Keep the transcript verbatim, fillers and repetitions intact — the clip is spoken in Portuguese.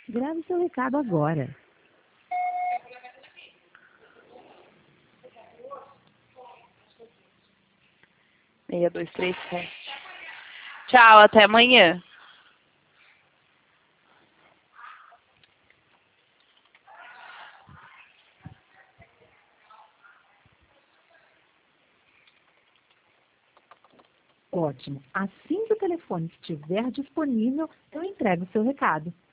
Grave seu recado agora. seis dois três sete. Tchau, até amanhã. Ótimo. Assim que o telefone estiver disponível, eu entrego o seu recado.